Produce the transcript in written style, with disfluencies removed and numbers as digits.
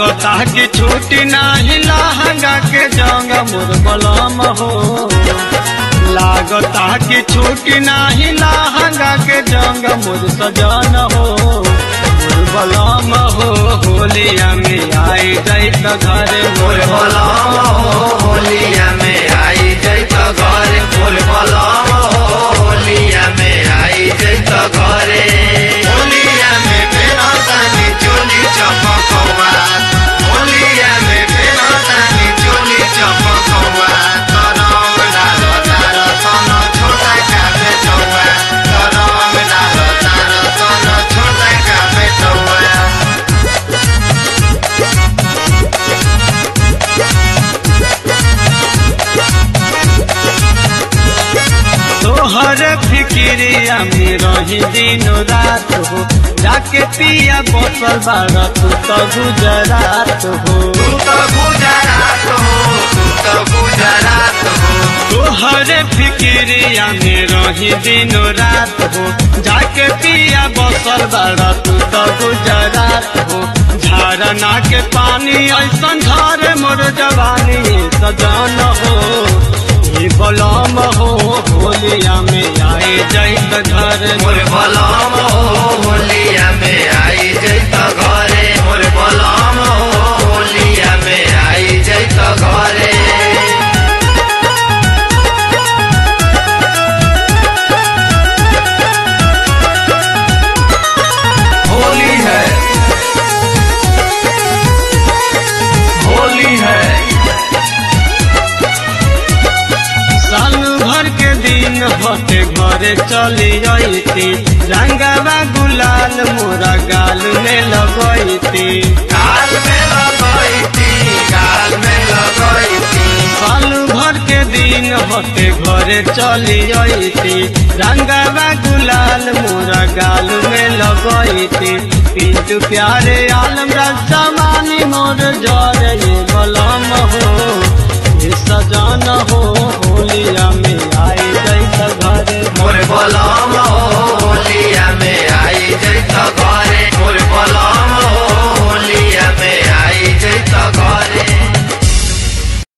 लागता कि छूटी नाही लहंगा के जंग मोर बलम हो। लागता कि छूटी नाही लहंगा के जंग मोर सजन हो। मोर बलम हो होलिया में आई जाइत घरे मोर बलम हो होलिया में आई जाइत घरे। मोर बलम हो होलिया में आई जाइत घरे। होलिया में पेनतानी चोली चपकौआ। होलिया में पेनतानी चोली चपकौआ। तरंग डाल तार सन छोटा का बेटौआ। तरंग डाल तार सन छोटा का बेटौआ। तोहर फिक्रिया में रही दिन रात हो। जाके पिया बसल बाड़ तू तो गुजरात हो। तू तो गुजरात हो। तू तो गुजरात हो। तोहर फिक्रिया में रही दिन रात हो। जाके पिया बसल बाड़ तू तो गुजरात हो। झरना के पानी ऐसन झरे मोर जवानी सजन हो। ये बलम हो होलिया में आए जाइत घर। मोर बलम हो होलिया में आई जाइत घरे। मोर बलम हो होलिया में आई जाइत घरे। होली है होली है। साल भर के दिन होते घरे चली अइती। रंगवा गुलाल मोरा गाल में लगैती। गाल में लगैती। गाल में लगैती। साल भर के दिन होते घरे चली अइती। रंगवा गुलाल मोरा गाल में लगैती। पिंटू प्यारे आलम रसमानी मोर जरे ये बलम हो। ये सजन हो